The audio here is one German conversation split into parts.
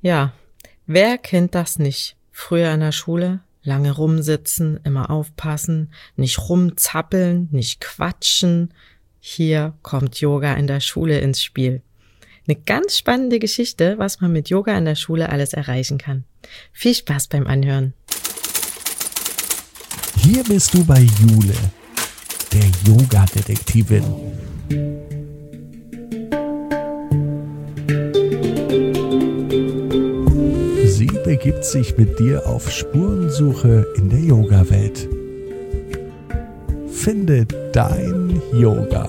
Ja, wer kennt das nicht? Früher in der Schule, lange rumsitzen, immer aufpassen, nicht rumzappeln, nicht quatschen. Hier kommt Yoga in der Schule ins Spiel. Eine ganz spannende Geschichte, was man mit Yoga in der Schule alles erreichen kann. Viel Spaß beim Anhören. Hier bist du bei Jule, der Yoga-Detektivin. Sie begibt sich mit dir auf Spurensuche in der Yoga-Welt. Finde dein Yoga.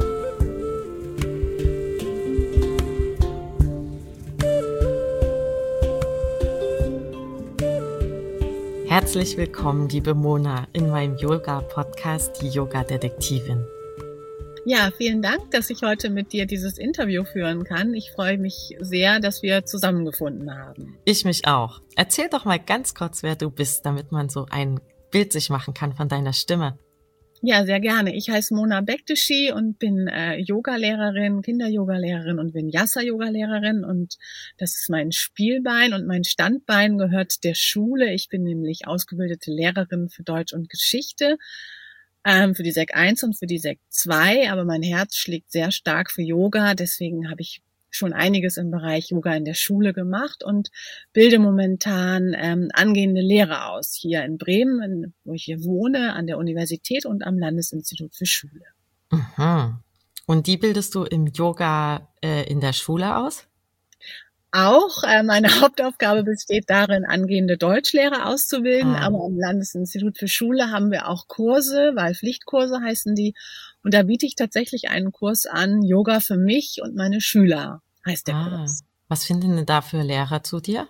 Herzlich willkommen, liebe Mona, in meinem Yoga-Podcast, die Yoga-Detektivin. Ja, vielen Dank, dass ich heute mit dir dieses Interview führen kann. Ich freue mich sehr, dass wir zusammengefunden haben. Ich mich auch. Erzähl doch mal ganz kurz, wer du bist, damit man so ein Bild sich machen kann von deiner Stimme. Ja, sehr gerne. Ich heiße Mona Bektaschi und bin Yogalehrerin, Kinder-Yogalehrerin und Vinyasa-Yogalehrerin. Und das ist mein Spielbein und mein Standbein gehört der Schule. Ich bin nämlich ausgebildete Lehrerin für Deutsch und Geschichte. Für die Sek 1 und für die Sek 2, aber mein Herz schlägt sehr stark für Yoga, deswegen habe ich schon einiges im Bereich Yoga in der Schule gemacht und bilde momentan angehende Lehrer aus, hier in Bremen, wo ich hier wohne, an der Universität und am Landesinstitut für Schule. Mhm. Und die bildest du im Yoga in der Schule aus? Auch meine Hauptaufgabe besteht darin, angehende Deutschlehrer auszubilden, aber am Landesinstitut für Schule haben wir auch Kurse, Wahlpflichtkurse heißen die. Und da biete ich tatsächlich einen Kurs an, Yoga für mich und meine Schüler, heißt der Kurs. Was finden denn da für Lehrer zu dir?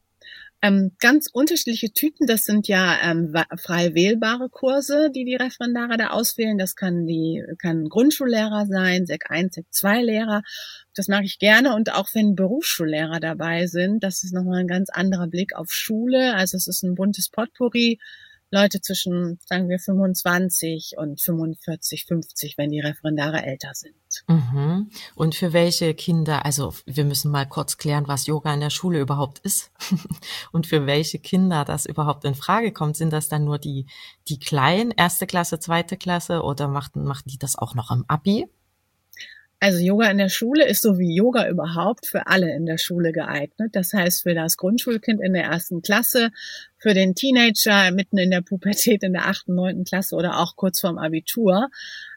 Ganz unterschiedliche Typen, das sind ja frei wählbare Kurse, die Referendare da auswählen. Das kann Grundschullehrer sein, Sek 1, Sek 2 Lehrer. Das mag ich gerne und auch wenn Berufsschullehrer dabei sind, das ist nochmal ein ganz anderer Blick auf Schule. Also es ist ein buntes Potpourri. Leute zwischen, sagen wir, 25 und 45, 50, wenn die Referendare älter sind. Mhm. Und für welche Kinder, also wir müssen mal kurz klären, was Yoga in der Schule überhaupt ist und für welche Kinder das überhaupt in Frage kommt. Sind das dann nur die Kleinen, 1. Klasse, 2. Klasse oder machen die das auch noch im Abi? Also Yoga in der Schule ist so wie Yoga überhaupt für alle in der Schule geeignet. Das heißt für das Grundschulkind in der 1. Klasse, für den Teenager mitten in der Pubertät in der 8., 9. Klasse oder auch kurz vorm Abitur.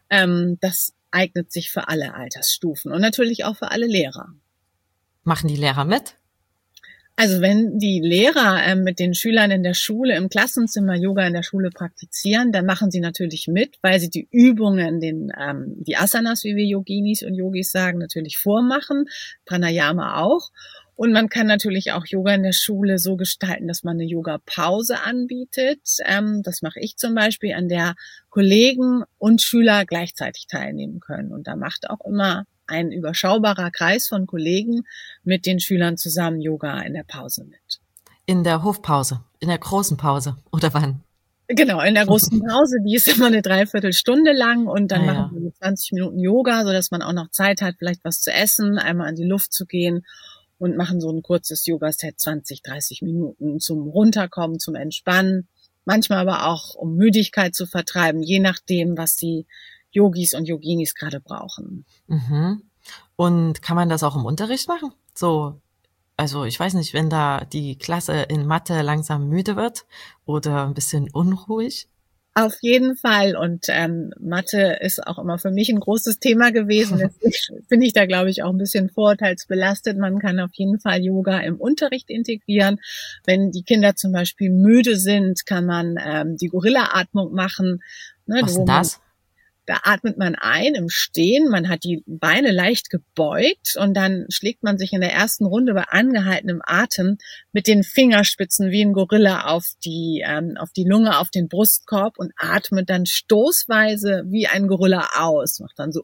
Das eignet sich für alle Altersstufen und natürlich auch für alle Lehrer. Machen die Lehrer mit? Also wenn die Lehrer mit den Schülern in der Schule im Klassenzimmer Yoga in der Schule praktizieren, dann machen sie natürlich mit, weil sie die Übungen, die Asanas, wie wir Yoginis und Yogis sagen, natürlich vormachen, Pranayama auch. Und man kann natürlich auch Yoga in der Schule so gestalten, dass man eine Yoga-Pause anbietet. Das mache ich zum Beispiel, an der Kollegen und Schüler gleichzeitig teilnehmen können. Und da macht auch immer ein überschaubarer Kreis von Kollegen mit den Schülern zusammen Yoga in der Pause mit. In der Hofpause, in der großen Pause oder wann? Genau, in der großen Pause, die ist immer eine Dreiviertelstunde lang und dann machen wir 20 Minuten Yoga, sodass man auch noch Zeit hat, vielleicht was zu essen, einmal in die Luft zu gehen und machen so ein kurzes Yoga-Set, 20, 30 Minuten zum Runterkommen, zum Entspannen. Manchmal aber auch, um Müdigkeit zu vertreiben, je nachdem, was die Yogis und Yoginis gerade brauchen. Mhm. Und kann man das auch im Unterricht machen? So, also ich weiß nicht, wenn da die Klasse in Mathe langsam müde wird oder ein bisschen unruhig? Auf jeden Fall. Und Mathe ist auch immer für mich ein großes Thema gewesen. Deswegen bin ich da, glaube ich, auch ein bisschen vorurteilsbelastet. Man kann auf jeden Fall Yoga im Unterricht integrieren. Wenn die Kinder zum Beispiel müde sind, kann man die Gorilla-Atmung machen. Ne, was ist das? Da atmet man ein im Stehen, man hat die Beine leicht gebeugt und dann schlägt man sich in der ersten Runde bei angehaltenem Atem mit den Fingerspitzen wie ein Gorilla auf die Lunge, auf den Brustkorb und atmet dann stoßweise wie ein Gorilla aus. Macht dann so,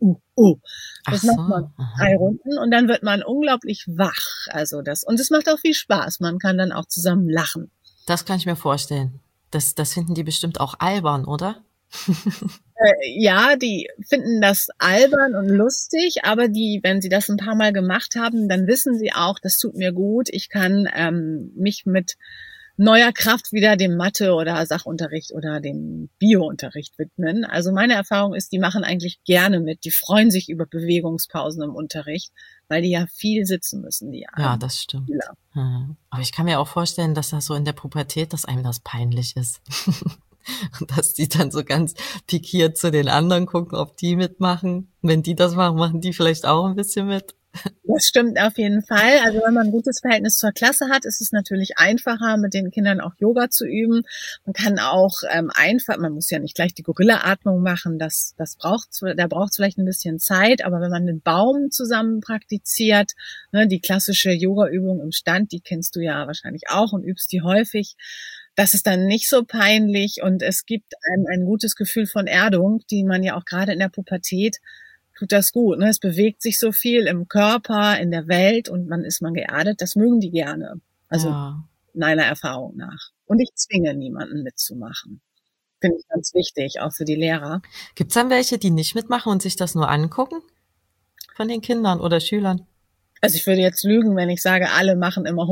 Das macht man 3 Runden und dann wird man unglaublich wach. Und es macht auch viel Spaß. Man kann dann auch zusammen lachen. Das kann ich mir vorstellen. Das finden die bestimmt auch albern, oder? Ja, die finden das albern und lustig, aber wenn sie das ein paar Mal gemacht haben, dann wissen sie auch, das tut mir gut. Ich kann mich mit neuer Kraft wieder dem Mathe- oder Sachunterricht oder dem Biounterricht widmen. Also meine Erfahrung ist, die machen eigentlich gerne mit. Die freuen sich über Bewegungspausen im Unterricht, weil die ja viel sitzen müssen, die Ja, das stimmt. Schüler. Aber ich kann mir auch vorstellen, dass das so in der Pubertät, dass einem das peinlich ist. Und dass die dann so ganz pikiert zu den anderen gucken, ob die mitmachen. Wenn die das machen, machen die vielleicht auch ein bisschen mit. Das stimmt auf jeden Fall. Also wenn man ein gutes Verhältnis zur Klasse hat, ist es natürlich einfacher, mit den Kindern auch Yoga zu üben. Man kann auch man muss ja nicht gleich die Gorilla-Atmung machen, da braucht es vielleicht ein bisschen Zeit, aber wenn man den Baum zusammen praktiziert, ne, die klassische Yoga-Übung im Stand, die kennst du ja wahrscheinlich auch und übst die häufig, das ist dann nicht so peinlich und es gibt einem ein gutes Gefühl von Erdung, die man ja auch gerade in der Pubertät tut das gut. Ne? Es bewegt sich so viel im Körper, in der Welt und man geerdet. Das mögen die gerne. Also meiner Erfahrung nach. Und ich zwinge niemanden mitzumachen. Finde ich ganz wichtig, auch für die Lehrer. Gibt's dann welche, die nicht mitmachen und sich das nur angucken? Von den Kindern oder Schülern? Also ich würde jetzt lügen, wenn ich sage, alle machen immer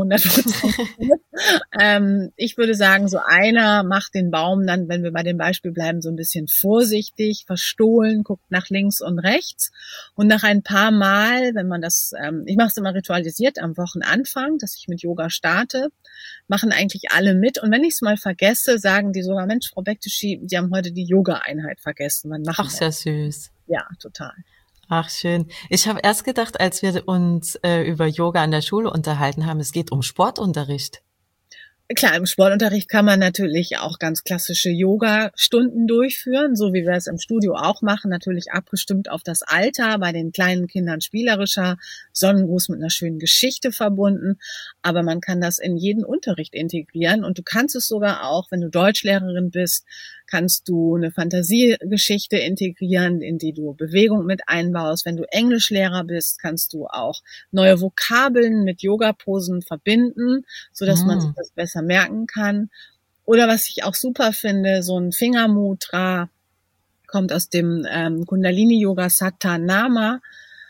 100%. Ich würde sagen, so einer macht den Baum dann, wenn wir bei dem Beispiel bleiben, so ein bisschen vorsichtig, verstohlen, guckt nach links und rechts. Und nach ein paar Mal, wenn man ich mache es immer ritualisiert am Wochenanfang, dass ich mit Yoga starte, machen eigentlich alle mit. Und wenn ich es mal vergesse, sagen die sogar, Mensch, Frau Bektischi, Sie haben heute die Yoga-Einheit vergessen. Wann machen wir? Ach, sehr süß. Ja, total. Ach, schön. Ich habe erst gedacht, als wir uns über Yoga an der Schule unterhalten haben, es geht um Sportunterricht. Klar, im Sportunterricht kann man natürlich auch ganz klassische Yoga-Stunden durchführen, so wie wir es im Studio auch machen, natürlich abgestimmt auf das Alter, bei den kleinen Kindern spielerischer, Sonnengruß mit einer schönen Geschichte verbunden, aber man kann das in jeden Unterricht integrieren und du kannst es sogar auch, wenn du Deutschlehrerin bist, kannst du eine Fantasiegeschichte integrieren, in die du Bewegung mit einbaust. Wenn du Englischlehrer bist, kannst du auch neue Vokabeln mit Yoga-Posen verbinden, sodass man sich das besser merken kann. Oder was ich auch super finde, so ein Fingermudra kommt aus dem Kundalini-Yoga Satanama.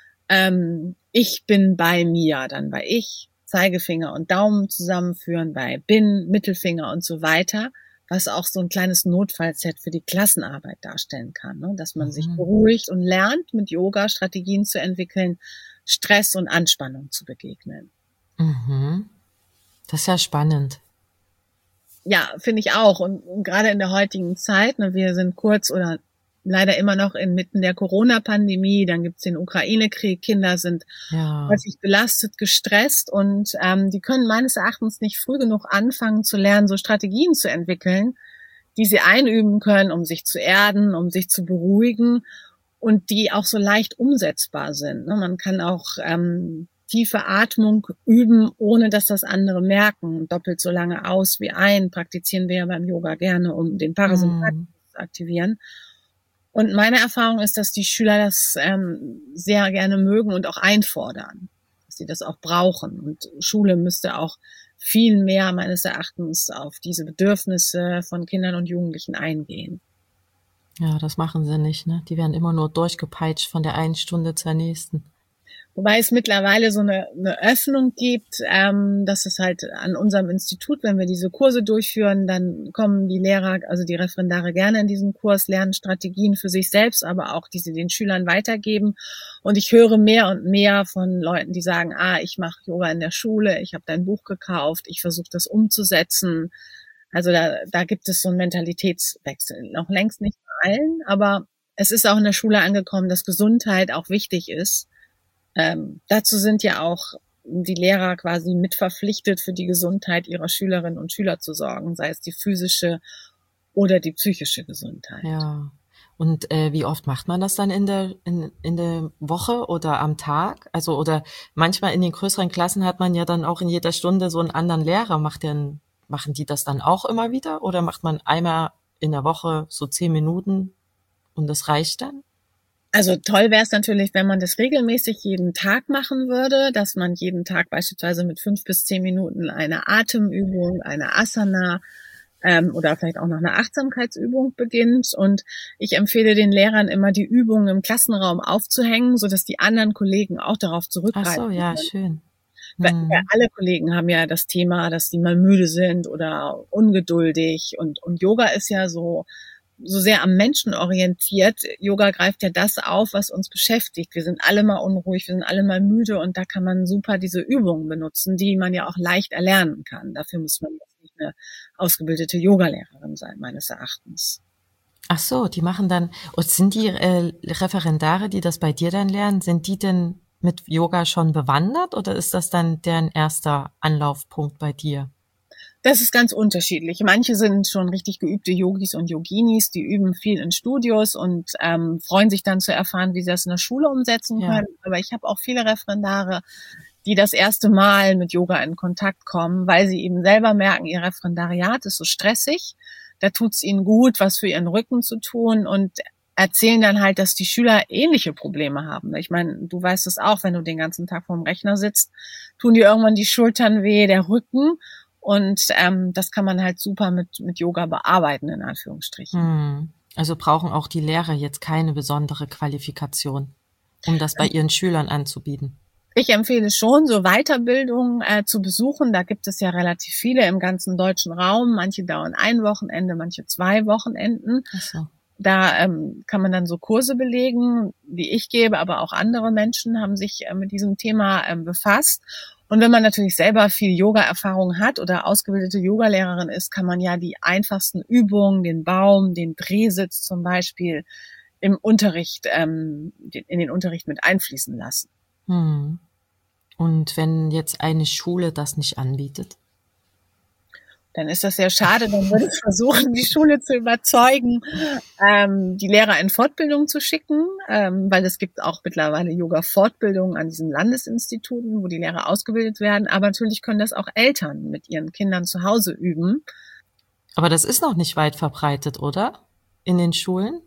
Ich bin bei mir, dann bei ich, Zeigefinger und Daumen zusammenführen, bei bin, Mittelfinger und so weiter, was auch so ein kleines Notfallset für die Klassenarbeit darstellen kann, ne? Dass man sich beruhigt und lernt, mit Yoga Strategien zu entwickeln, Stress und Anspannung zu begegnen. Das ist ja spannend. Ja, finde ich auch. Und gerade in der heutigen Zeit, ne, wir sind kurz oder leider immer noch inmitten der Corona-Pandemie, dann gibt's den Ukraine-Krieg, Kinder sind häufig belastet, gestresst und die können meines Erachtens nicht früh genug anfangen zu lernen, so Strategien zu entwickeln, die sie einüben können, um sich zu erden, um sich zu beruhigen und die auch so leicht umsetzbar sind. Ne? Man kann auch tiefe Atmung üben, ohne dass das andere merken. Doppelt so lange aus wie ein, praktizieren wir ja beim Yoga gerne, um den Parasympathikus zu aktivieren. Und meine Erfahrung ist, dass die Schüler das sehr gerne mögen und auch einfordern, dass sie das auch brauchen. Und Schule müsste auch viel mehr meines Erachtens auf diese Bedürfnisse von Kindern und Jugendlichen eingehen. Ja, das machen sie nicht, ne? Die werden immer nur durchgepeitscht von der einen Stunde zur nächsten. Wobei es mittlerweile so eine Öffnung gibt, dass es halt an unserem Institut, wenn wir diese Kurse durchführen, dann kommen die Lehrer, also die Referendare gerne in diesen Kurs, lernen Strategien für sich selbst, aber auch die sie den Schülern weitergeben. Und ich höre mehr und mehr von Leuten, die sagen, ich mache Yoga in der Schule, ich habe dein Buch gekauft, ich versuche das umzusetzen. Also da gibt es so einen Mentalitätswechsel. Noch längst nicht bei allen, aber es ist auch in der Schule angekommen, dass Gesundheit auch wichtig ist. Dazu sind ja auch die Lehrer quasi mitverpflichtet, für die Gesundheit ihrer Schülerinnen und Schüler zu sorgen, sei es die physische oder die psychische Gesundheit. Ja. Und wie oft macht man das dann in der Woche oder am Tag? Also oder manchmal in den größeren Klassen hat man ja dann auch in jeder Stunde so einen anderen Lehrer. Machen die das dann auch immer wieder? Oder macht man einmal in der Woche so 10 Minuten und das reicht dann? Also toll wäre es natürlich, wenn man das regelmäßig jeden Tag machen würde, dass man jeden Tag beispielsweise mit 5 bis 10 Minuten eine Atemübung, eine Asana oder vielleicht auch noch eine Achtsamkeitsübung beginnt. Und ich empfehle den Lehrern immer, die Übungen im Klassenraum aufzuhängen, sodass die anderen Kollegen auch darauf Ach zurückgreifen so, ja, können. schön. Weil alle Kollegen haben ja das Thema, dass die mal müde sind oder ungeduldig. Und Yoga ist ja so sehr am Menschen orientiert. Yoga greift ja das auf, was uns beschäftigt. Wir sind alle mal unruhig, wir sind alle mal müde und da kann man super diese Übungen benutzen, die man ja auch leicht erlernen kann. Dafür muss man jetzt nicht eine ausgebildete Yogalehrerin sein, meines Erachtens. Ach so, die machen dann, und sind die Referendare, die das bei dir dann lernen, sind die denn mit Yoga schon bewandert oder ist das dann deren erster Anlaufpunkt bei dir? Das ist ganz unterschiedlich. Manche sind schon richtig geübte Yogis und Yoginis, die üben viel in Studios und freuen sich dann zu erfahren, wie sie das in der Schule umsetzen können. Aber ich habe auch viele Referendare, die das erste Mal mit Yoga in Kontakt kommen, weil sie eben selber merken, ihr Referendariat ist so stressig, da tut's ihnen gut, was für ihren Rücken zu tun und erzählen dann halt, dass die Schüler ähnliche Probleme haben. Ich meine, du weißt es auch, wenn du den ganzen Tag vorm Rechner sitzt, tun dir irgendwann die Schultern weh, der Rücken. Und das kann man halt super mit Yoga bearbeiten, in Anführungsstrichen. Also brauchen auch die Lehrer jetzt keine besondere Qualifikation, um das bei ihren Schülern anzubieten? Ich empfehle schon, so Weiterbildungen zu besuchen. Da gibt es ja relativ viele im ganzen deutschen Raum. Manche dauern ein Wochenende, manche 2 Wochenenden. Ach so. Da kann man dann so Kurse belegen, die ich gebe, aber auch andere Menschen haben sich mit diesem Thema befasst. Und wenn man natürlich selber viel Yoga-Erfahrung hat oder ausgebildete Yogalehrerin ist, kann man ja die einfachsten Übungen, den Baum, den Drehsitz zum Beispiel, im Unterricht, in den Unterricht mit einfließen lassen. Und wenn jetzt eine Schule das nicht anbietet? Dann ist das sehr schade. Dann würde ich versuchen, die Schule zu überzeugen, die Lehrer in Fortbildung zu schicken, weil es gibt auch mittlerweile Yoga-Fortbildungen an diesen Landesinstituten, wo die Lehrer ausgebildet werden. Aber natürlich können das auch Eltern mit ihren Kindern zu Hause üben. Aber das ist noch nicht weit verbreitet, oder? In den Schulen?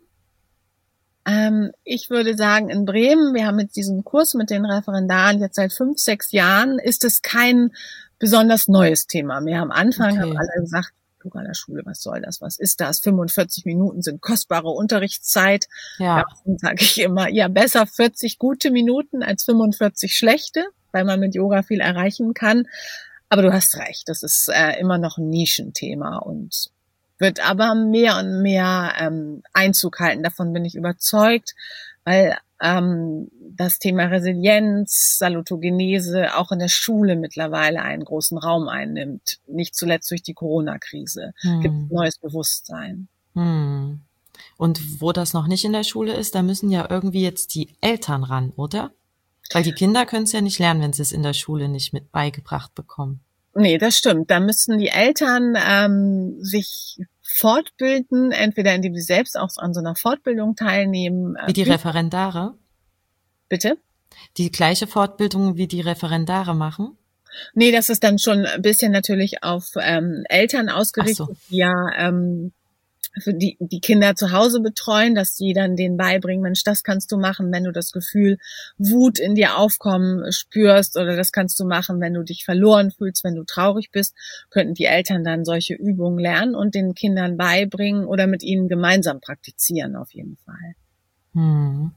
Ich würde sagen, in Bremen, wir haben jetzt diesen Kurs mit den Referendaren jetzt seit 5, 6 Jahren, ist es kein besonders neues Thema mehr. Am Anfang haben alle gesagt, Yoga an der Schule, was soll das, was ist das? 45 Minuten sind kostbare Unterrichtszeit. Ja. Dann sage ich immer, ja, besser 40 gute Minuten als 45 schlechte, weil man mit Yoga viel erreichen kann. Aber du hast recht, das ist immer noch ein Nischenthema und wird aber mehr und mehr Einzug halten. Davon bin ich überzeugt, weil das Thema Resilienz, Salutogenese auch in der Schule mittlerweile einen großen Raum einnimmt. Nicht zuletzt durch die Corona-Krise. Gibt neues Bewusstsein. Und wo das noch nicht in der Schule ist, da müssen ja irgendwie jetzt die Eltern ran, oder? Weil die Kinder können es ja nicht lernen, wenn sie es in der Schule nicht mit beigebracht bekommen. Nee, das stimmt. Da müssen die Eltern sich fortbilden, entweder indem sie selbst auch an so einer Fortbildung teilnehmen. Wie die Referendare? Bitte? Die gleiche Fortbildung wie die Referendare machen? Nee, das ist dann schon ein bisschen natürlich auf Eltern ausgerichtet, die ja für die Kinder zu Hause betreuen, dass sie dann denen beibringen, Mensch, das kannst du machen, wenn du das Gefühl Wut in dir aufkommen spürst, oder das kannst du machen, wenn du dich verloren fühlst, wenn du traurig bist, könnten die Eltern dann solche Übungen lernen und den Kindern beibringen oder mit ihnen gemeinsam praktizieren auf jeden Fall.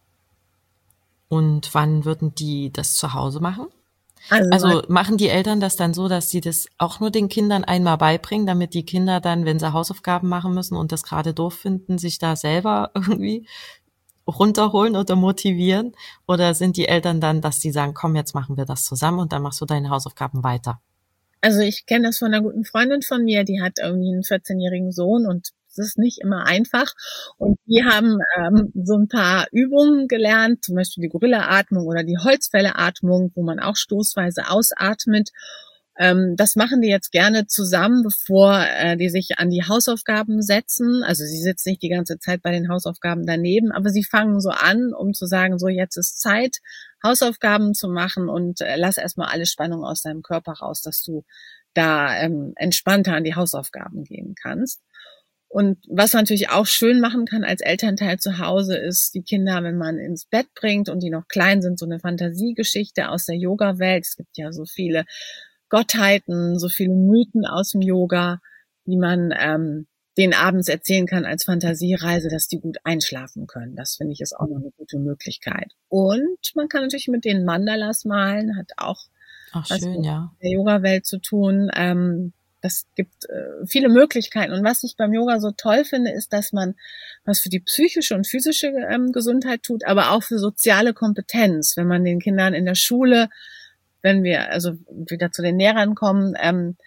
Und wann würden die das zu Hause machen? Also machen die Eltern das dann so, dass sie das auch nur den Kindern einmal beibringen, damit die Kinder dann, wenn sie Hausaufgaben machen müssen und das gerade doof finden, sich da selber irgendwie runterholen oder motivieren? Oder sind die Eltern dann, dass die sagen, komm, jetzt machen wir das zusammen und dann machst du deine Hausaufgaben weiter? Also ich kenne das von einer guten Freundin von mir, die hat irgendwie einen 14-jährigen Sohn und es ist nicht immer einfach. Und die haben so ein paar Übungen gelernt, zum Beispiel die Gorilla-Atmung oder die Holzfälle-Atmung, wo man auch stoßweise ausatmet. Das machen die jetzt gerne zusammen, bevor die sich an die Hausaufgaben setzen. Also sie sitzen nicht die ganze Zeit bei den Hausaufgaben daneben, aber sie fangen so an, um zu sagen, so jetzt ist Zeit, Hausaufgaben zu machen und lass erstmal alle Spannung aus deinem Körper raus, dass du da entspannter an die Hausaufgaben gehen kannst. Und was man natürlich auch schön machen kann als Elternteil zu Hause, ist die Kinder, wenn man ins Bett bringt und die noch klein sind, so eine Fantasiegeschichte aus der Yoga-Welt. Es gibt ja so viele Gottheiten, so viele Mythen aus dem Yoga, die man denen abends erzählen kann als Fantasiereise, dass die gut einschlafen können. Das finde ich ist auch noch eine gute Möglichkeit. Und man kann natürlich mit denen Mandalas malen, hat auch was schön, mit ja. der Yoga-Welt zu tun. Das gibt viele Möglichkeiten. Und was ich beim Yoga so toll finde, ist, dass man was für die psychische und physische Gesundheit tut, aber auch für soziale Kompetenz. Wenn man den Kindern in der Schule, wenn wir also wieder zu den Lehrern kommen,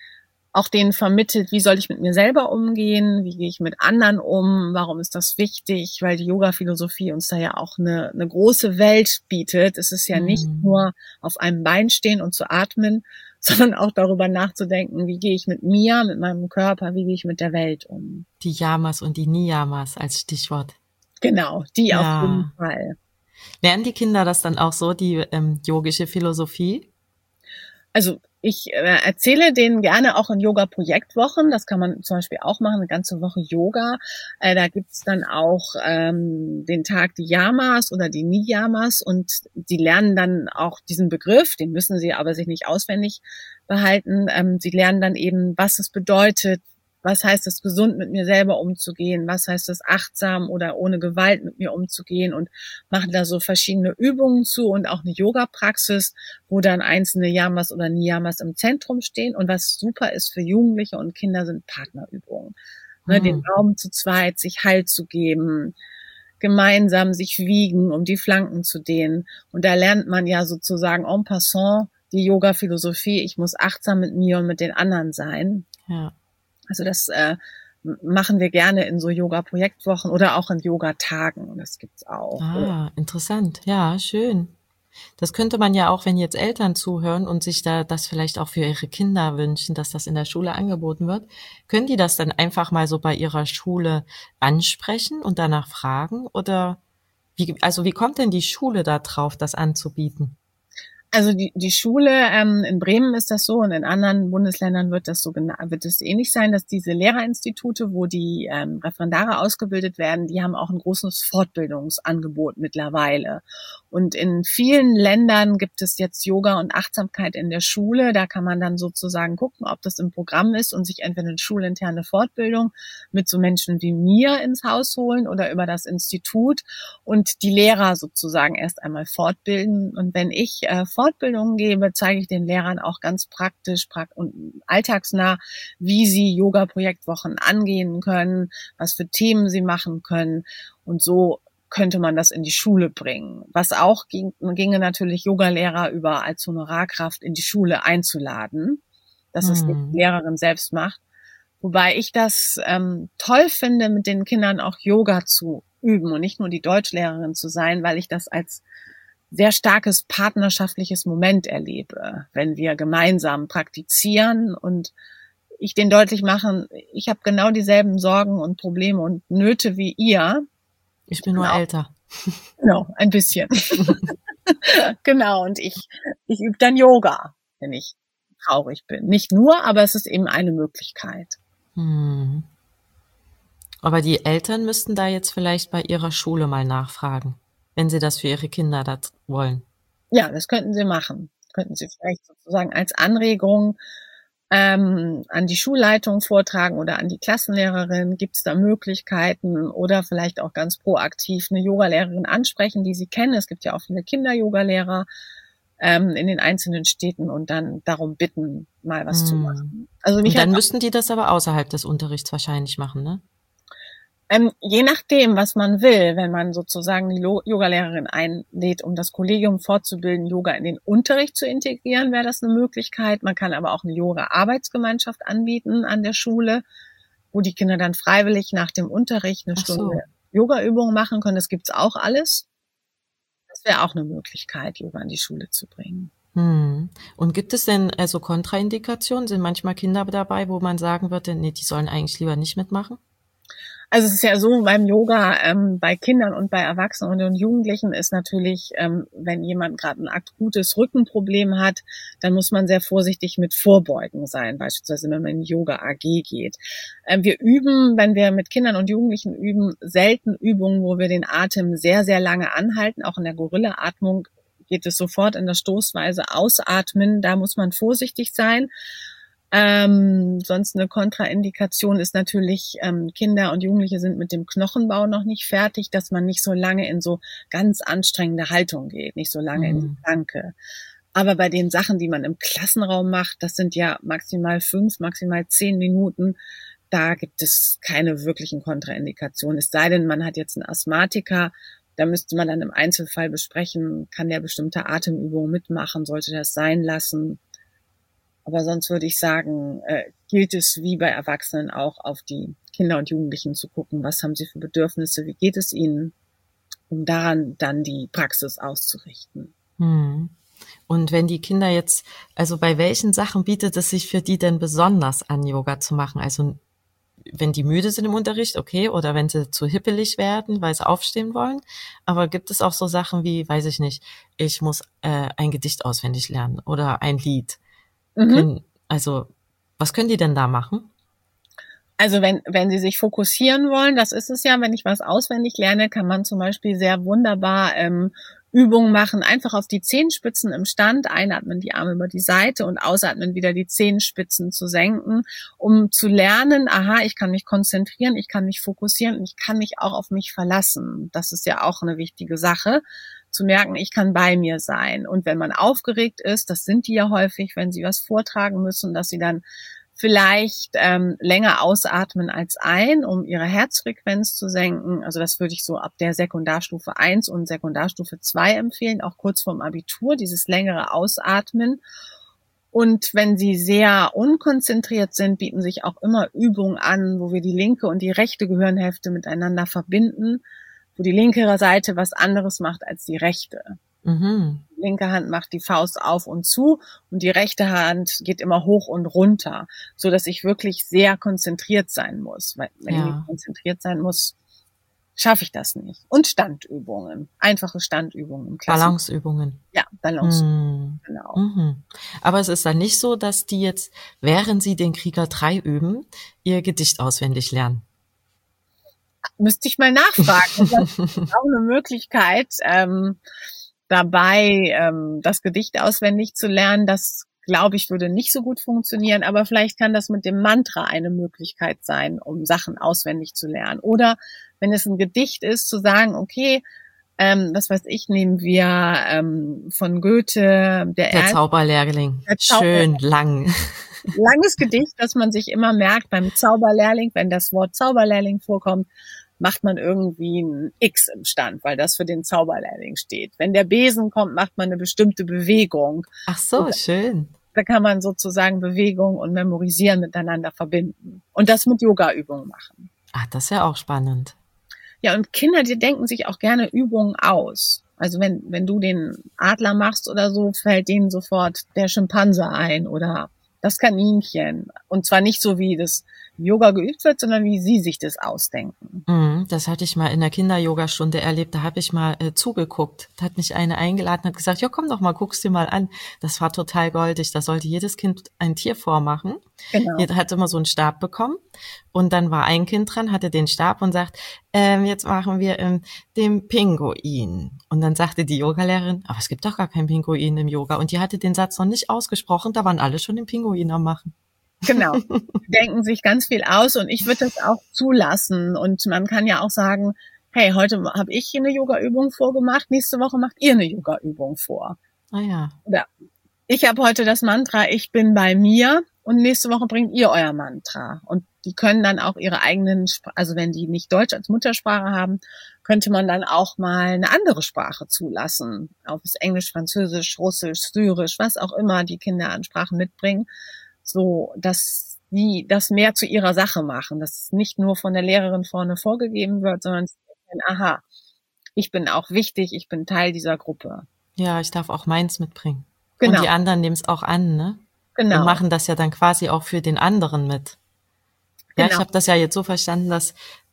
auch denen vermittelt, wie soll ich mit mir selber umgehen, wie gehe ich mit anderen um, warum ist das wichtig, weil die Yoga-Philosophie uns da ja auch eine große Welt bietet. Es ist ja nicht nur auf einem Bein stehen und zu atmen, sondern auch darüber nachzudenken, wie gehe ich mit mir, mit meinem Körper, wie gehe ich mit der Welt um. Die Yamas und die Niyamas als Stichwort. Genau, die auf jeden Fall. Lernen die Kinder das dann auch so, die yogische Philosophie? Also ich erzähle denen gerne auch in Yoga-Projektwochen. Das kann man zum Beispiel auch machen, eine ganze Woche Yoga. Da gibt's dann auch den Tag die Yamas oder die Niyamas und die lernen dann auch diesen Begriff, den müssen sie aber sich nicht auswendig behalten. Sie lernen dann eben, was es bedeutet, was heißt es, gesund mit mir selber umzugehen, was heißt es, achtsam oder ohne Gewalt mit mir umzugehen und machen da so verschiedene Übungen zu und auch eine Yoga-Praxis, wo dann einzelne Yamas oder Niyamas im Zentrum stehen. Und was super ist für Jugendliche und Kinder, sind Partnerübungen. Ne, den Raum zu zweit, sich Halt zu geben, gemeinsam sich wiegen, um die Flanken zu dehnen. Und da lernt man ja sozusagen en passant die Yoga-Philosophie, ich muss achtsam mit mir und mit den anderen sein. Ja. Also das machen wir gerne in so Yoga-Projektwochen oder auch in Yoga-Tagen. Das gibt's auch. Interessant. Ja, schön. Das könnte man ja auch, wenn jetzt Eltern zuhören und sich da das vielleicht auch für ihre Kinder wünschen, dass das in der Schule angeboten wird, können die das dann einfach mal so bei ihrer Schule ansprechen und danach fragen? Oder wie kommt denn die Schule da drauf, das anzubieten? Also die Schule in Bremen ist das so und in anderen Bundesländern wird es ähnlich sein, dass diese Lehrerinstitute, wo die Referendare ausgebildet werden, die haben auch ein großes Fortbildungsangebot mittlerweile. Und in vielen Ländern gibt es jetzt Yoga und Achtsamkeit in der Schule. Da kann man dann sozusagen gucken, ob das im Programm ist und sich entweder eine schulinterne Fortbildung mit so Menschen wie mir ins Haus holen oder über das Institut und die Lehrer sozusagen erst einmal fortbilden. Und wenn ich Fortbildungen gebe, zeige ich den Lehrern auch ganz praktisch und alltagsnah, wie sie Yoga-Projektwochen angehen können, was für Themen sie machen können. Und so könnte man das in die Schule bringen. Was auch ginge natürlich Yogalehrer über als Honorarkraft in die Schule einzuladen, dass es die Lehrerin selbst macht. Wobei ich das toll finde, mit den Kindern auch Yoga zu üben und nicht nur die Deutschlehrerin zu sein, weil ich das als sehr starkes partnerschaftliches Moment erlebe, wenn wir gemeinsam praktizieren und ich denen deutlich machen, ich habe genau dieselben Sorgen und Probleme und Nöte wie ihr. Ich bin nur älter. Genau, ein bisschen. Genau, und ich übe dann Yoga, wenn ich traurig bin. Nicht nur, aber es ist eben eine Möglichkeit. Aber die Eltern müssten da jetzt vielleicht bei ihrer Schule mal nachfragen, wenn sie das für ihre Kinder da wollen. Ja, das könnten sie machen. Könnten sie vielleicht sozusagen als Anregung an die Schulleitung vortragen oder an die Klassenlehrerin. Gibt es da Möglichkeiten oder vielleicht auch ganz proaktiv eine Yogalehrerin ansprechen, die sie kennen. Es gibt ja auch viele Kinder-Yogalehrer in den einzelnen Städten und dann darum bitten, mal was zu machen. Also und dann müssten die das aber außerhalb des Unterrichts wahrscheinlich machen, ne? Je nachdem, was man will, wenn man sozusagen die Yogalehrerin einlädt, um das Kollegium fortzubilden, Yoga in den Unterricht zu integrieren, wäre das eine Möglichkeit. Man kann aber auch eine Yoga-Arbeitsgemeinschaft anbieten an der Schule, wo die Kinder dann freiwillig nach dem Unterricht eine Stunde Yoga-Übungen machen können. Das gibt's auch alles. Das wäre auch eine Möglichkeit, Yoga in die Schule zu bringen. Und gibt es denn also Kontraindikationen? Sind manchmal Kinder dabei, wo man sagen würde, nee, die sollen eigentlich lieber nicht mitmachen? Also es ist ja so, beim Yoga bei Kindern und bei Erwachsenen und Jugendlichen ist natürlich, wenn jemand gerade ein akutes Rückenproblem hat, dann muss man sehr vorsichtig mit Vorbeugen sein, beispielsweise wenn man in die Yoga-AG geht. Wir üben, wenn wir mit Kindern und Jugendlichen üben, selten Übungen, wo wir den Atem sehr, sehr lange anhalten. Auch in der Gorilla-Atmung geht es sofort in der Stoßweise ausatmen. Da muss man vorsichtig sein. Sonst eine Kontraindikation ist natürlich, Kinder und Jugendliche sind mit dem Knochenbau noch nicht fertig, dass man nicht so lange in so ganz anstrengende Haltung geht, nicht so lange in die Planke. Aber bei den Sachen, die man im Klassenraum macht, das sind ja maximal 5, maximal 10 Minuten, da gibt es keine wirklichen Kontraindikationen. Es sei denn, man hat jetzt einen Asthmatiker, da müsste man dann im Einzelfall besprechen, kann der bestimmte Atemübungen mitmachen, sollte das sein lassen. Aber sonst würde ich sagen, gilt es wie bei Erwachsenen auch auf die Kinder und Jugendlichen zu gucken, was haben sie für Bedürfnisse, wie geht es ihnen, um daran dann die Praxis auszurichten. Und wenn die Kinder jetzt, also bei welchen Sachen bietet es sich für die denn besonders an, Yoga zu machen? Also wenn die müde sind im Unterricht, okay, oder wenn sie zu hippelig werden, weil sie aufstehen wollen. Aber gibt es auch so Sachen wie, weiß ich nicht, ich muss ein Gedicht auswendig lernen oder ein Lied? Also was können die denn da machen? Also wenn sie sich fokussieren wollen, das ist es ja, wenn ich was auswendig lerne, kann man zum Beispiel sehr wunderbar Übungen machen, einfach auf die Zehenspitzen im Stand, einatmen, die Arme über die Seite und ausatmen, wieder die Zehenspitzen zu senken, um zu lernen, aha, ich kann mich konzentrieren, ich kann mich fokussieren und ich kann mich auch auf mich verlassen. Das ist ja auch eine wichtige Sache, zu merken, ich kann bei mir sein. Und wenn man aufgeregt ist, das sind die ja häufig, wenn sie was vortragen müssen, dass sie dann vielleicht länger ausatmen als ein, um ihre Herzfrequenz zu senken. Also das würde ich so ab der Sekundarstufe 1 und Sekundarstufe 2 empfehlen, auch kurz vorm Abitur, dieses längere Ausatmen. Und wenn sie sehr unkonzentriert sind, bieten sich auch immer Übungen an, wo wir die linke und die rechte Gehirnhälfte miteinander verbinden, wo die linke Seite was anderes macht als die rechte. Die linke Hand macht die Faust auf und zu und die rechte Hand geht immer hoch und runter, so dass ich wirklich sehr konzentriert sein muss. Weil wenn ich konzentriert sein muss, schaffe ich das nicht. Und Standübungen, einfache Standübungen im Klassen. Balanceübungen. Ja, Balanceübungen, genau. Aber es ist dann nicht so, dass die jetzt, während sie den Krieger 3 üben, ihr Gedicht auswendig lernen. Müsste ich mal nachfragen. Das ist auch eine Möglichkeit, dabei das Gedicht auswendig zu lernen. Das, glaube ich, würde nicht so gut funktionieren, aber vielleicht kann das mit dem Mantra eine Möglichkeit sein, um Sachen auswendig zu lernen. Oder wenn es ein Gedicht ist, zu sagen, okay, was weiß ich, nehmen wir von Goethe, der Zauberlehrling. Schön lang. Langes Gedicht, das man sich immer merkt beim Zauberlehrling, wenn das Wort Zauberlehrling vorkommt, macht man irgendwie ein X im Stand, weil das für den Zauberlehrling steht. Wenn der Besen kommt, macht man eine bestimmte Bewegung. Ach so, schön. Da kann man sozusagen Bewegung und Memorisieren miteinander verbinden. Und das mit Yoga-Übungen machen. Ach, das ist ja auch spannend. Ja, und Kinder, die denken sich auch gerne Übungen aus. Also wenn du den Adler machst oder so, fällt denen sofort der Schimpanse ein oder das Kaninchen. Und zwar nicht so, wie das Yoga geübt wird, sondern wie sie sich das ausdenken. Das hatte ich mal in der Kinder-Yoga-Stunde erlebt. Da habe ich mal zugeguckt. Da hat mich eine eingeladen, hat gesagt, ja, komm doch mal, guck's dir mal an. Das war total goldig. Da sollte jedes Kind ein Tier vormachen. Genau. Jeder hat immer so einen Stab bekommen. Und dann war ein Kind dran, hatte den Stab und sagt, jetzt machen wir den Pinguin. Und dann sagte die Yogalehrerin, aber es gibt doch gar keinen Pinguin im Yoga. Und die hatte den Satz noch nicht ausgesprochen, da waren alle schon den Pinguin am Machen. Genau, die denken sich ganz viel aus und ich würde das auch zulassen. Und man kann ja auch sagen, hey, heute habe ich hier eine Yoga-Übung vorgemacht, nächste Woche macht ihr eine Yoga-Übung vor. Ah ja. Oder ich habe heute das Mantra, ich bin bei mir und nächste Woche bringt ihr euer Mantra. Und die können dann auch ihre eigenen, also wenn die nicht Deutsch als Muttersprache haben, könnte man dann auch mal eine andere Sprache zulassen. Ob es Englisch, Französisch, Russisch, Syrisch, was auch immer die Kinder an Sprachen mitbringen. So, dass die das mehr zu ihrer Sache machen, dass es nicht nur von der Lehrerin vorne vorgegeben wird, sondern aha, ich bin auch wichtig, ich bin Teil dieser Gruppe. Ja, ich darf auch meins mitbringen. Genau. Und die anderen nehmen es auch an, ne? Genau. Und machen das ja dann quasi auch für den anderen mit. Ja, ich habe das ja jetzt so verstanden, dass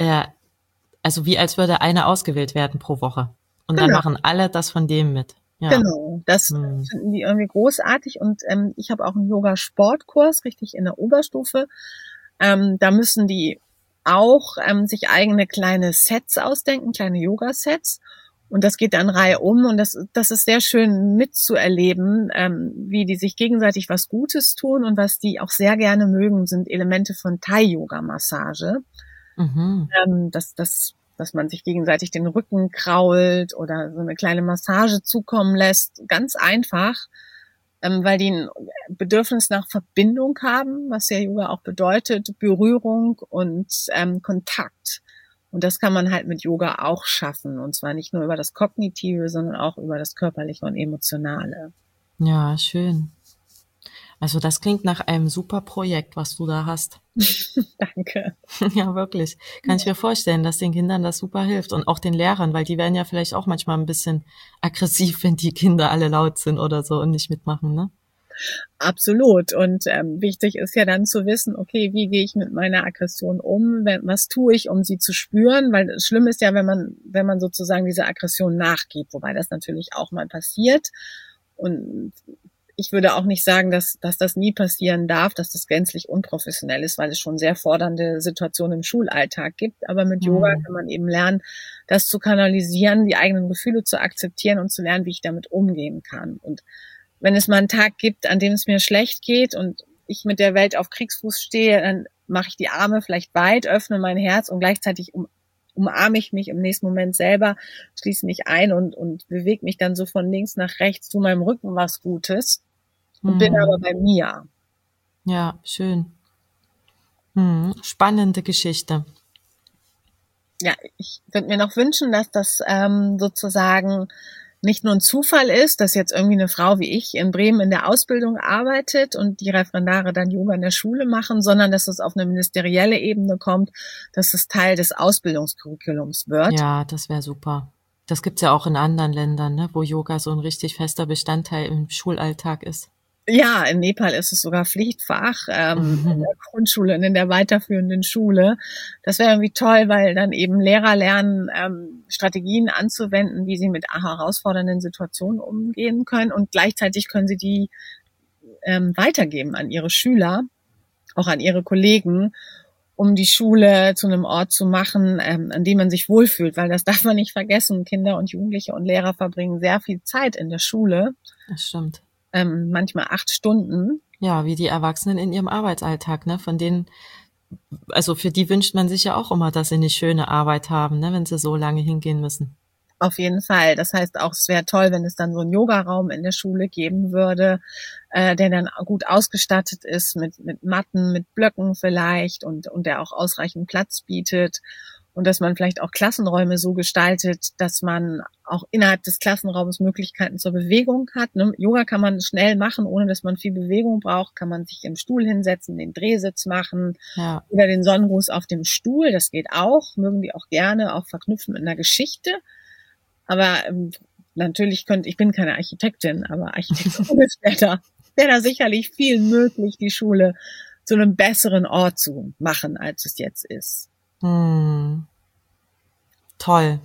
also wie als würde einer ausgewählt werden pro Woche. Und dann machen alle das von dem mit. Ja. Genau, das finden die irgendwie großartig und ich habe auch einen Yoga-Sportkurs, richtig in der Oberstufe. Da müssen die auch sich eigene kleine Sets ausdenken, kleine Yoga-Sets Und das geht dann reihum und das ist sehr schön mitzuerleben, wie die sich gegenseitig was Gutes tun und was die auch sehr gerne mögen, sind Elemente von Thai-Yoga-Massage. Dass man sich gegenseitig den Rücken krault oder so eine kleine Massage zukommen lässt. Ganz einfach, weil die ein Bedürfnis nach Verbindung haben, was ja Yoga auch bedeutet, Berührung und Kontakt. Und das kann man halt mit Yoga auch schaffen. Und zwar nicht nur über das Kognitive, sondern auch über das Körperliche und Emotionale. Ja, schön. Also das klingt nach einem super Projekt, was du da hast. Danke. Ja, wirklich. Kann ich mir vorstellen, dass den Kindern das super hilft und auch den Lehrern, weil die werden ja vielleicht auch manchmal ein bisschen aggressiv, wenn die Kinder alle laut sind oder so und nicht mitmachen, ne? Absolut. Und wichtig ist ja dann zu wissen, okay, wie gehe ich mit meiner Aggression um? Was tue ich, um sie zu spüren? Weil das Schlimme ist ja, wenn man sozusagen dieser Aggression nachgibt, wobei das natürlich auch mal passiert. Und ich würde auch nicht sagen, dass das nie passieren darf, dass das gänzlich unprofessionell ist, weil es schon sehr fordernde Situationen im Schulalltag gibt. Aber mit Yoga kann man eben lernen, das zu kanalisieren, die eigenen Gefühle zu akzeptieren und zu lernen, wie ich damit umgehen kann. Und wenn es mal einen Tag gibt, an dem es mir schlecht geht und ich mit der Welt auf Kriegsfuß stehe, dann mache ich die Arme vielleicht weit, öffne mein Herz und gleichzeitig umarme ich mich im nächsten Moment selber, schließe mich ein und bewege mich dann so von links nach rechts, zu meinem Rücken was Gutes und bin aber bei mir. Ja, schön. Spannende Geschichte. Ja, ich würde mir noch wünschen, dass das sozusagen nicht nur ein Zufall ist, dass jetzt irgendwie eine Frau wie ich in Bremen in der Ausbildung arbeitet und die Referendare dann Yoga in der Schule machen, sondern dass es auf eine ministerielle Ebene kommt, dass es Teil des Ausbildungscurriculums wird. Ja, das wäre super. Das gibt's ja auch in anderen Ländern, ne, wo Yoga so ein richtig fester Bestandteil im Schulalltag ist. Ja, in Nepal ist es sogar Pflichtfach in der Grundschule und in der weiterführenden Schule. Das wäre irgendwie toll, weil dann eben Lehrer lernen, Strategien anzuwenden, wie sie mit herausfordernden Situationen umgehen können und gleichzeitig können sie die weitergeben an ihre Schüler, auch an ihre Kollegen, um die Schule zu einem Ort zu machen, an dem man sich wohlfühlt, weil das darf man nicht vergessen. Kinder und Jugendliche und Lehrer verbringen sehr viel Zeit in der Schule. Das stimmt. Manchmal 8 Stunden. Ja, wie die Erwachsenen in ihrem Arbeitsalltag, ne? Von denen, also für die wünscht man sich ja auch immer, dass sie eine schöne Arbeit haben, ne? Wenn sie so lange hingehen müssen. Auf jeden Fall. Das heißt auch, es wäre toll, wenn es dann so einen Yogaraum in der Schule geben würde, der dann gut ausgestattet ist mit Matten, mit Blöcken vielleicht und der auch ausreichend Platz bietet. Und dass man vielleicht auch Klassenräume so gestaltet, dass man auch innerhalb des Klassenraums Möglichkeiten zur Bewegung hat. Ne? Yoga kann man schnell machen, ohne dass man viel Bewegung braucht. Kann man sich im Stuhl hinsetzen, den Drehsitz machen oder den Sonnengruß auf dem Stuhl. Das geht auch, mögen die auch gerne, auch verknüpfen mit einer Geschichte. Aber natürlich ich bin keine Architektin, aber architektonisch wäre da sicherlich viel möglich, die Schule zu einem besseren Ort zu machen, als es jetzt ist. Toll.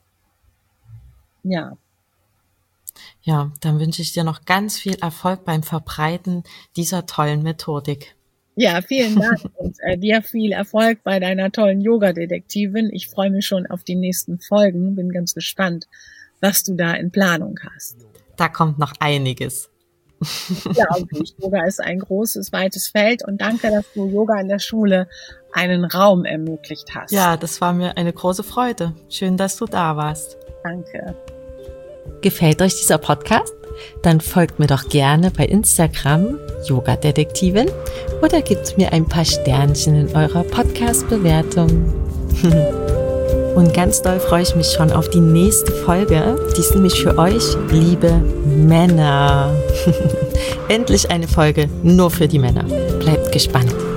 Ja. Ja, dann wünsche ich dir noch ganz viel Erfolg beim Verbreiten dieser tollen Methodik. Ja, vielen Dank und dir viel Erfolg bei deiner tollen Yoga-Detektivin. Ich freue mich schon auf die nächsten Folgen, bin ganz gespannt, was du da in Planung hast. Da kommt noch einiges. Ja, Yoga ist ein großes, weites Feld und danke, dass du Yoga in der Schule einen Raum ermöglicht hast. Ja, das war mir eine große Freude. Schön, dass du da warst. Danke. Gefällt euch dieser Podcast? Dann folgt mir doch gerne bei Instagram Yoga-Detektivin oder gebt mir ein paar Sternchen in eurer Podcast-Bewertung. Und ganz doll freue ich mich schon auf die nächste Folge. Die ist nämlich für euch, liebe Männer. Endlich eine Folge nur für die Männer. Bleibt gespannt.